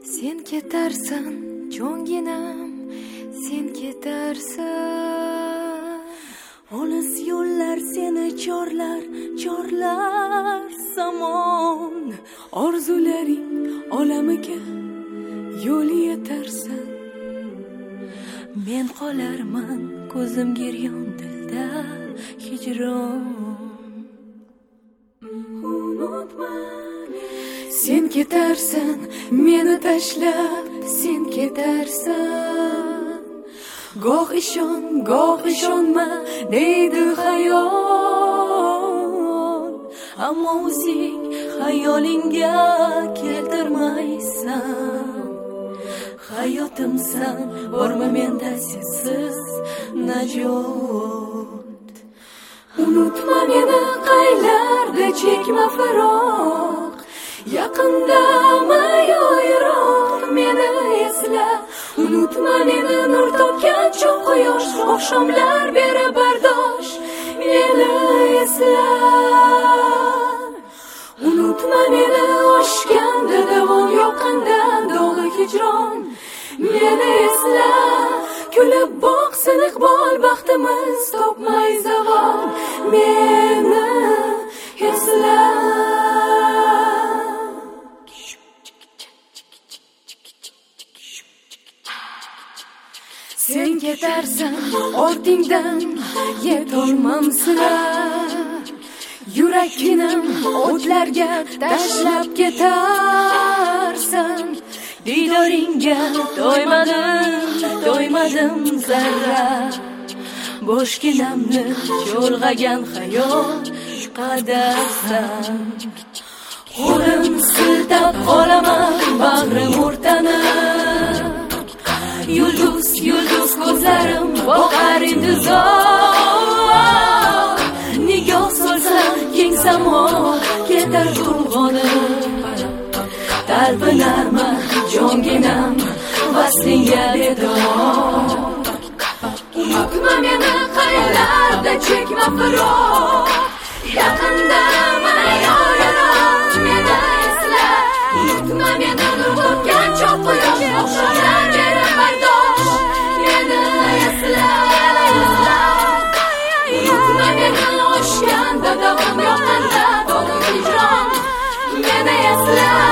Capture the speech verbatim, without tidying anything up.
Sen ketarsan jonginam, sen ketarsan. Olis yo'llar seni chorlar, chorlar zamon. Orzularing olamiga yo'l yetarsan. Men qolarman ko'zim giryon dilda hijron. Unutma Sen ketarsan, meni tashlab, sen ketarsan. Goh ishon, goh ishonma deydi xayol. Ammo o'zing xayolingga keltirmaysan. Hayotimsan, bormi menda sensiz najot. Unutma meni qaylarda chekma firoq. Yaqindama yo yiroq meni esla. Unutma meni nur topgan cho'q quyosh, oqshomlar beri bardosh meni esla. Unutma meni oshganda davom yoqqanda dog'i hijron meni esla. Kulib boq siniq bol baxtimiz topmay zavol meni esla. Sen ketarsan ortingdan yetolmam sizlar. Yurakni o'tlarga tashlab ketarsan. Diydoringga to'ymadim, to'ymadim zarra. Boshginamni cho'lg'agan hayot qadarsan. Qo'lim siltab qolaman bag'rim o'rtanib. Yulduz, yulduz ko'zlarim boqar intizor. Nigoh solsam keng samo ketar to'lg'onib. Talpinarman jonginam vaslingga bedor. Unutma meni qaylarda chekma firoq. Yaqindama yo yiroq meni esla. Unutma meni nur topgan cho'q quyosh, oqshomlar beri bardosh meni esla. Unutma meni oshganda davom yoqqanda dog'i hijron meni esla.